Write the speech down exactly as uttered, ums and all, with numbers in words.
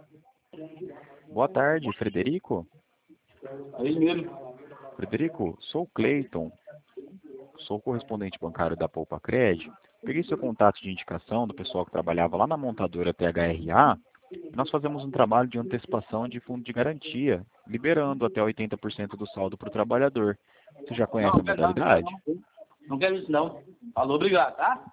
Boa tarde, Frederico. Aí mesmo. Frederico, sou o Cleiton, sou correspondente bancário da Poupa Cred. Peguei seu contato de indicação do pessoal que trabalhava lá na montadora T H R A. E nós fazemos um trabalho de antecipação de fundo de garantia, liberando até oitenta por cento do saldo para o trabalhador. Você já Não, conhece não a quero não, não quero modalidade? não. Não quero isso não. Falou, obrigado, tá?